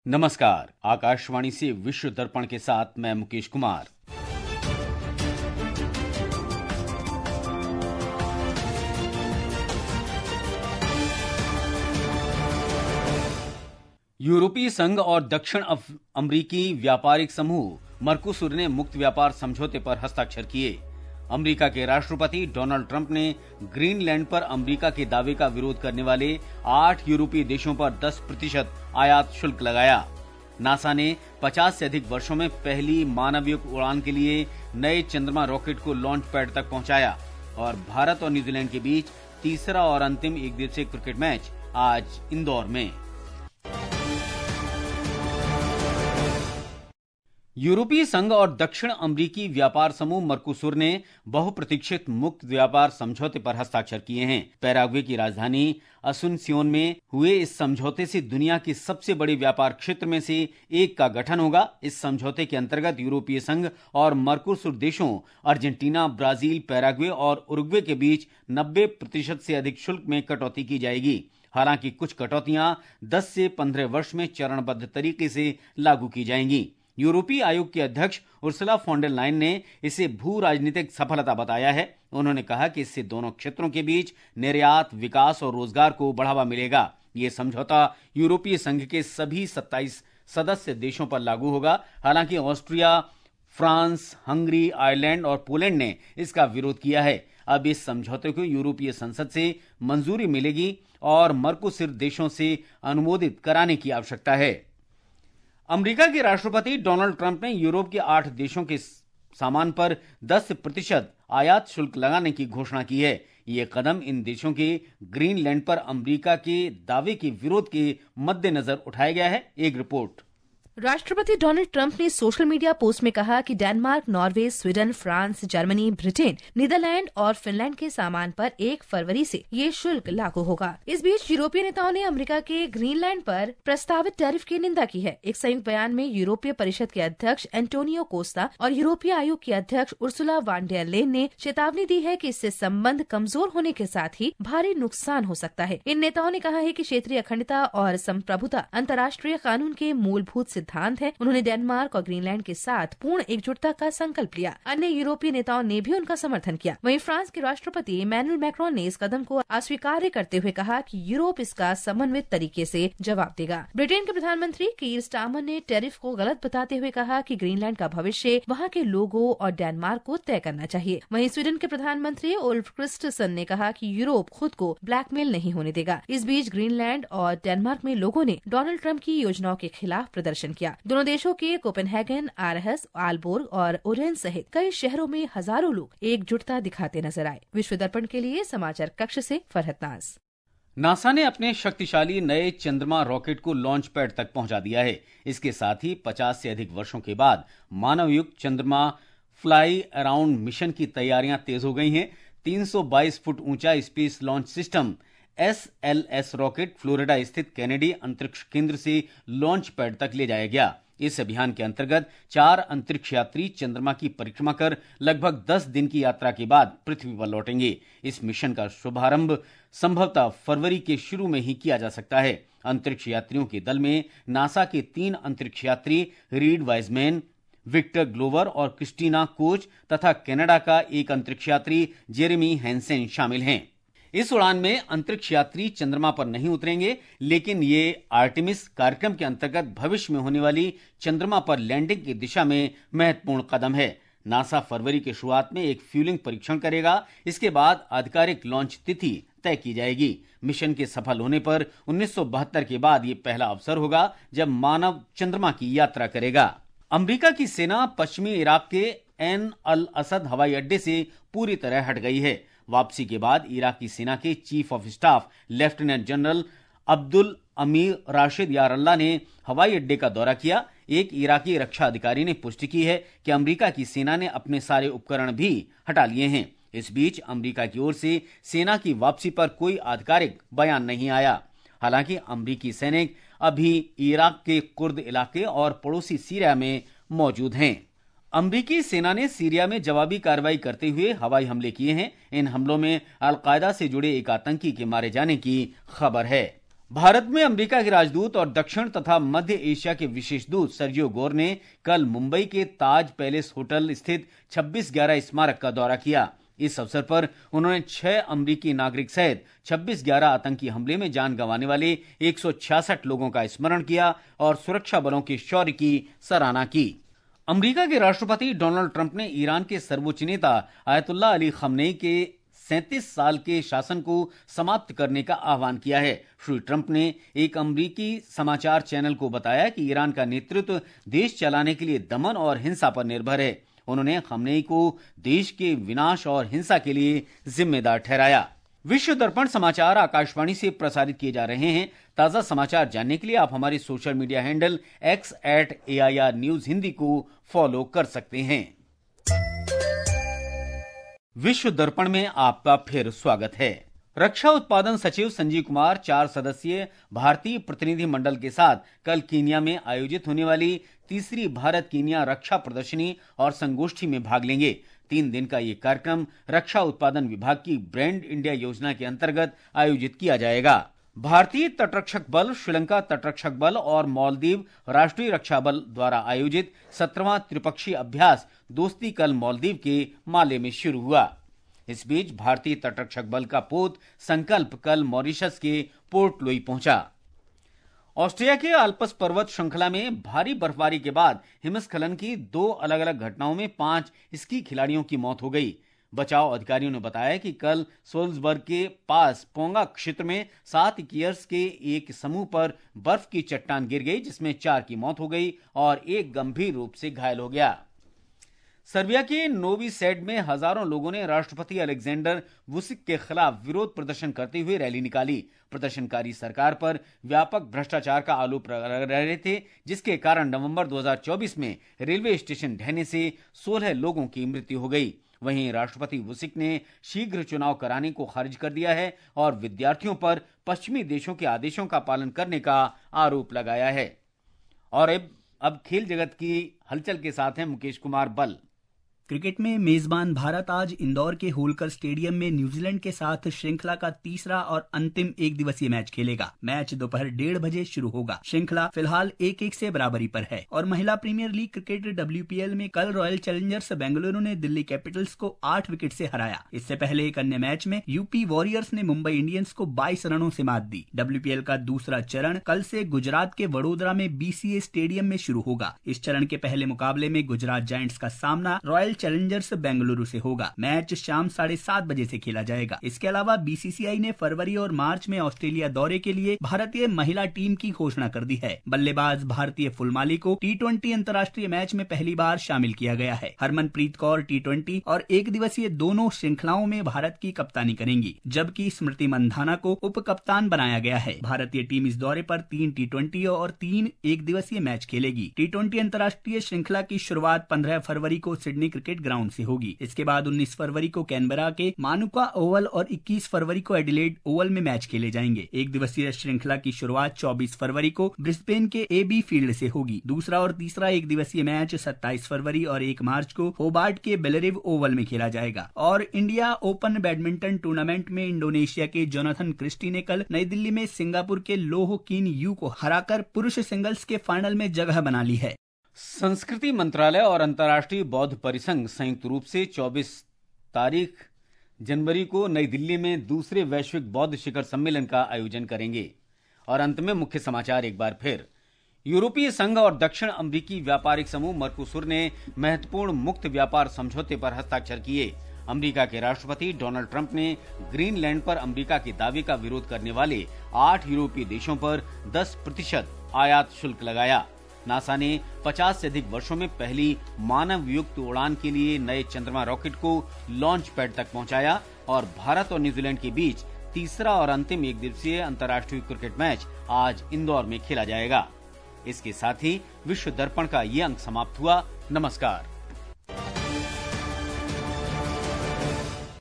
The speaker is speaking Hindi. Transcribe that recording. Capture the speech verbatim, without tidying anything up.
नमस्कार, आकाशवाणी से विश्व दर्पण के साथ मैं मुकेश कुमार। यूरोपीय संघ और दक्षिण अमेरिकी व्यापारिक समूह मर्कोसुर ने मुक्त व्यापार समझौते पर हस्ताक्षर किए। अमेरिका के राष्ट्रपति डोनाल्ड ट्रंप ने ग्रीनलैंड पर अमेरिका के दावे का विरोध करने वाले आठ यूरोपीय देशों पर दस प्रतिशत आयात शुल्क लगाया। नासा ने पचास से अधिक वर्षों में पहली मानवयुक्त उड़ान के लिए नए चंद्रमा रॉकेट को लॉन्च पैड तक पहुंचाया और भारत और न्यूजीलैंड के बीच तीसरा और अंतिम एक दिवसीय क्रिकेट मैच आज इंदौर में। यूरोपीय संघ और दक्षिण अमेरिकी व्यापार समूह मर्कोसुर ने बहुप्रतीक्षित मुक्त व्यापार समझौते पर हस्ताक्षर किए हैं। पैराग्वे की राजधानी असुनसियोन में हुए इस समझौते से दुनिया के सबसे बड़े व्यापार क्षेत्र में से एक का गठन होगा। इस समझौते के अंतर्गत यूरोपीय संघ और मर्कोसुर देशों अर्जेंटीना, ब्राजील, पैराग्वे और उरुग्वे के बीच नब्बे प्रतिशत से अधिक शुल्क में कटौती की जाएगी। हालांकि कुछ कटौतियां दस से पंद्रह वर्ष में चरणबद्ध तरीके से लागू की जाएंगी। यूरोपीय आयोग के अध्यक्ष उर्सुला फॉन डर लायन ने इसे भू राजनीतिक सफलता बताया है। उन्होंने कहा कि इससे दोनों क्षेत्रों के बीच निर्यात, विकास और रोजगार को बढ़ावा मिलेगा। ये समझौता यूरोपीय संघ के सभी सत्ताईस सदस्य देशों पर लागू होगा। हालांकि ऑस्ट्रिया, फ्रांस, हंगरी, आयरलैंड और पोलैंड ने इसका विरोध किया है। अब इस समझौते को यूरोपीय संसद से मंजूरी मिलेगी और मर्कोसुर देशों से अनुमोदित कराने की आवश्यकता है। अमेरिका के राष्ट्रपति डोनाल्ड ट्रंप ने यूरोप के आठ देशों के सामान पर दस प्रतिशत आयात शुल्क लगाने की घोषणा की है। ये कदम इन देशों के ग्रीनलैंड पर अमेरिका के दावे के विरोध के मद्देनजर उठाया गया है। एक रिपोर्ट। राष्ट्रपति डोनाल्ड ट्रंप ने सोशल मीडिया पोस्ट में कहा कि Denmark, Norway, Sweden, France, Germany, Britain, Netherlands और फिनलैंड के सामान पर एक फरवरी से ये शुल्क लागू होगा। इस बीच यूरोपीय नेताओं ने अमेरिका के ग्रीनलैंड पर प्रस्तावित टैरिफ की निंदा की है। एक संयुक्त बयान में यूरोपीय परिषद के अध्यक्ष एंटोनियो कोस्टा और यूरोपीय आयोग की अध्यक्ष उर्सुला वॉन डर लेयन ने चेतावनी दी है कि इससे संबंध कमजोर होने के साथ ही भारी नुकसान हो सकता है। इन नेताओं ने कहा है कि क्षेत्रीय अखंडता और संप्रभुता अंतर्राष्ट्रीय कानून के मूलभूत सिद्धांत है। उन्होंने डेनमार्क और ग्रीनलैंड के साथ पूर्ण एकजुटता का संकल्प लिया। अन्य यूरोपीय नेताओं ने भी उनका समर्थन किया। वहीं फ्रांस के राष्ट्रपति इमैनुअल मैक्रोन ने इस कदम को अस्वीकार करते हुए कहा कि यूरोप इसका समन्वित तरीके से जवाब देगा। ब्रिटेन के प्रधानमंत्री कीर स्टारमर ने टैरिफ को गलत बताते हुए कहा कि ग्रीनलैंड का भविष्य वहाँ के लोगों और डेनमार्क को तय करना चाहिए। वहीं स्वीडन के प्रधानमंत्री उल्फ क्रिस्टसन ने कहा कि यूरोप खुद को ब्लैकमेल नहीं होने देगा। इस बीच ग्रीनलैंड और डेनमार्क में लोगों ने डोनाल्ड ट्रंप की योजनाओं के खिलाफ प्रदर्शन किया। दोनों देशों के कोपेनहेगन, आरहस, आलबोर्ग और ओरेंज सहित कई शहरों में हजारों लोग एकजुटता दिखाते नजर आए। विश्व दर्पण के लिए समाचार कक्ष से फरहत नाज। नासा ने अपने शक्तिशाली नए चंद्रमा रॉकेट को लॉन्च पैड तक पहुंचा दिया है। इसके साथ ही पचास से अधिक वर्षों के बाद मानवयुक्त चंद्रमा फ्लाई अराउंड मिशन की तैयारियां तेज हो गई हैं। तीन सौ बाईस फुट ऊंचा space launch system S L S rocket Florida स्थित कैनेडी अंतरिक्ष केंद्र से लॉन्च पैड तक ले जाया गया। इस अभियान के अंतर्गत चार अंतरिक्ष यात्री चंद्रमा की परिक्रमा कर लगभग दस दिन की यात्रा के बाद पृथ्वी पर लौटेंगे। इस मिशन का शुभारंभ संभवतः फरवरी के शुरू में ही किया जा सकता है। अंतरिक्ष यात्रियों के दल में नासा के तीन अंतरिक्ष यात्री रीड वाइजमैन, विक्टर ग्लोवर और क्रिस्टीना कोच तथा कनाडा का एक अंतरिक्ष यात्री जेरेमी हैंसेन शामिल हैं। इस उड़ान में अंतरिक्ष यात्री चंद्रमा पर नहीं उतरेंगे, लेकिन ये आर्टेमिस कार्यक्रम के अंतर्गत भविष्य में होने वाली चंद्रमा पर लैंडिंग की दिशा में महत्वपूर्ण कदम है। नासा फरवरी की शुरुआत में एक फ्यूलिंग परीक्षण करेगा। इसके बाद आधिकारिक लॉन्च तिथि तय की जाएगी। मिशन के सफल होने पर उन्नीस सौ बहत्तर के बाद ये पहला अवसर होगा जब मानव चंद्रमा की यात्रा करेगा। अमेरिका की सेना पश्चिमी इराक के एन अल असद हवाई अड्डे से पूरी तरह हट गई है। वापसी के बाद इराकी सेना के chief of staff lieutenant general Abdul Amir Rashid यारल्ला ने हवाई अड्डे का दौरा किया। एक इराकी रक्षा अधिकारी ने पुष्टि की है कि अमेरिका की सेना ने अपने सारे उपकरण भी हटा लिए हैं। इस बीच अमेरिका की ओर से सेना की वापसी पर कोई आधिकारिक बयान नहीं आया। हालांकि अमेरिकी सैनिक अभी इराक के कुर्द इलाके और पड़ोसी सीरिया में मौजूद हैं। अमेरिकी सेना ने सीरिया में जवाबी कार्रवाई करते हुए हवाई हमले किए हैं। इन हमलों में अलकायदा से जुड़े एक आतंकी के मारे जाने की खबर है। भारत में अमेरिका के राजदूत और दक्षिण तथा मध्य एशिया के विशेष दूत सर्जियो गोर ने कल मुंबई के ताज पैलेस होटल स्थित छब्बीस ग्यारह स्मारक का दौरा किया। इस अवसर पर उन्होंने छह अमरीकी नागरिक सहित छब्बीस ग्यारह आतंकी हमले में जान गंवाने वाले एक सौ छियासठ लोगों का स्मरण किया और सुरक्षा बलों के शौर्य की सराहना की। अमेरिका के राष्ट्रपति डोनाल्ड ट्रंप ने ईरान के सर्वोच्च नेता आयतुल्लाह अली खमनेई के सैंतीस साल के शासन को समाप्त करने का आह्वान किया है। श्री ट्रंप ने एक अमेरिकी समाचार चैनल को बताया कि ईरान का नेतृत्व देश चलाने के लिए दमन और हिंसा पर निर्भर है। उन्होंने खमनेई को देश के विनाश और हिंसा के लिए जिम्मेदार ठहराया। विश्व दर्पण समाचार आकाशवाणी से प्रसारित किए जा रहे हैं। ताजा समाचार जानने के लिए आप हमारे social media handle X at A I R news Hindi को फॉलो कर सकते हैं। विश्व दर्पण में आपका फिर स्वागत है। रक्षा उत्पादन सचिव संजीव कुमार चार सदस्यीय भारतीय प्रतिनिधि मंडल के साथ कल कीनिया में आयोजित होने वाली तीसरी भारत कीनिया रक्षा प्रदर्शनी और संगोष्ठी में भाग लेंगे। तीन दिन का ये कार्यक्रम रक्षा उत्पादन विभाग की ब्रांड इंडिया योजना के अंतर्गत आयोजित किया जाएगा। भारतीय तटरक्षक बल, श्रीलंका तटरक्षक बल और मालदीव राष्ट्रीय रक्षा बल द्वारा आयोजित सत्रहवां त्रिपक्षीय अभ्यास दोस्ती कल मालदीव के माले में शुरू हुआ। इस बीच भारतीय तटरक्षक बल का पोत संकल्प कल मॉरिशस के पोर्ट लुई पहुंचा। ऑस्ट्रिया के आल्प्स पर्वत श्रृंखला में भारी बर्फबारी के बाद हिमस्खलन की दो अलग अलग घटनाओं में पांच स्की खिलाड़ियों की मौत हो गई। बचाव अधिकारियों ने बताया कि कल सोल्सबर्ग के पास पोंगा क्षेत्र में सात स्कीयर्स के एक समूह पर बर्फ की चट्टान गिर गई, जिसमें चार की मौत हो गई और एक गंभीर रूप से घायल हो गया। सर्बिया के नोवी सैड में हजारों लोगों ने राष्ट्रपति अलेक्जेंडर वुसिक के खिलाफ विरोध प्रदर्शन करते हुए रैली निकाली। प्रदर्शनकारी सरकार पर व्यापक भ्रष्टाचार का आरोप लगा रहे थे, जिसके कारण नवंबर दो हज़ार चौबीस में रेलवे स्टेशन ढहने से सोलह लोगों की मृत्यु हो गई। वहीं राष्ट्रपति वुसिक ने शीघ्र चुनाव कराने को खारिज कर दिया है और विद्यार्थियों पर पश्चिमी देशों के आदेशों का पालन करने का आरोप लगाया है। और अब अब खेल जगत की हलचल के साथ हैं मुकेश कुमार बल। क्रिकेट में मेजबान भारत आज इंदौर के होलकर स्टेडियम में न्यूजीलैंड के साथ श्रृंखला का तीसरा और अंतिम एक दिवसीय मैच खेलेगा। मैच दोपहर डेढ़ बजे शुरू होगा। श्रृंखला फिलहाल एक एक से बराबरी पर है। और महिला premier league cricket W P L में कल रॉयल चैलेंजर्स बेंगलुरु ने दिल्ली कैपिटल्स को आठ विकेट से हराया। इससे पहले एक अन्य मैच में यूपी वॉरियर्स ने मुंबई इंडियंस को बाईस रनों से मात दी। डब्ल्यू पी एल का दूसरा चरण कल से गुजरात के वडोदरा में बी सी ए स्टेडियम में शुरू होगा। इस चरण के पहले मुकाबले में गुजरात जायंट्स का सामना रॉयल चैलेंजर्स बेंगलुरु से होगा। मैच शाम साढ़े सात बजे से खेला जाएगा। इसके अलावा बी सी सी आई ने फरवरी और मार्च में ऑस्ट्रेलिया दौरे के लिए भारतीय महिला टीम की घोषणा कर दी है। बल्लेबाज भारतीय फुलमाली को टी ट्वेंटी अंतर्राष्ट्रीय मैच में पहली बार शामिल किया गया है। हरमनप्रीत कौर टी ट्वेंटी और एक दिवसीय दोनों श्रृंखलाओं में भारत की कप्तानी करेंगी, जबकि स्मृति मंधाना को उप कप्तान बनाया गया है। भारतीय टीम इस दौरे पर तीन टी ट्वेंटी और तीन एक दिवसीय मैच खेलेगी। टी ट्वेंटी अंतर्राष्ट्रीय श्रृंखला की शुरुआत पंद्रह फरवरी को सिडनी क्रिकेट ग्राउंड से होगी। इसके बाद उन्नीस फरवरी को कैनबरा के मानुका ओवल और इक्कीस फरवरी को एडिलेड ओवल में मैच खेले जाएंगे। एक दिवसीय श्रृंखला की शुरुआत चौबीस फरवरी को ब्रिस्बेन के एबी फील्ड से होगी। दूसरा और तीसरा एक दिवसीय मैच सत्ताईस फरवरी और एक मार्च को होबार्ट के बेलेरिव ओवल में खेला जाएगा। और इंडिया ओपन बैडमिंटन टूर्नामेंट में इंडोनेशिया के जोनाथन क्रिस्टी ने कल नई दिल्ली में सिंगापुर के लोह किन यू को हराकर पुरुष सिंगल्स के फाइनल में जगह बना ली है। संस्कृति मंत्रालय और अंतर्राष्ट्रीय बौद्ध परिसंघ संयुक्त रूप से चौबीस तारीख जनवरी को नई दिल्ली में दूसरे वैश्विक बौद्ध शिखर सम्मेलन का आयोजन करेंगे। और अंत में मुख्य समाचार एक बार फिर। यूरोपीय संघ और दक्षिण अमेरिकी व्यापारिक समूह मर्कोसुर ने महत्वपूर्ण मुक्त व्यापार समझौते पर हस्ताक्षर किए। अमेरिका के राष्ट्रपति डोनाल्ड ट्रंप ने ग्रीनलैंड पर अमेरिका के दावे का विरोध करने वाले आठ यूरोपीय देशों पर दस प्रतिशत आयात शुल्क लगाया। नासा ने पचास से अधिक वर्षों में पहली मानव युक्त उड़ान के लिए नए चंद्रमा रॉकेट को लॉन्च पैड तक पहुंचाया। और भारत और न्यूजीलैंड के बीच तीसरा और अंतिम एक दिवसीय अंतर्राष्ट्रीय क्रिकेट मैच आज इंदौर में खेला जाएगा। इसके साथ ही विश्व दर्पण का ये अंक समाप्त हुआ। नमस्कार।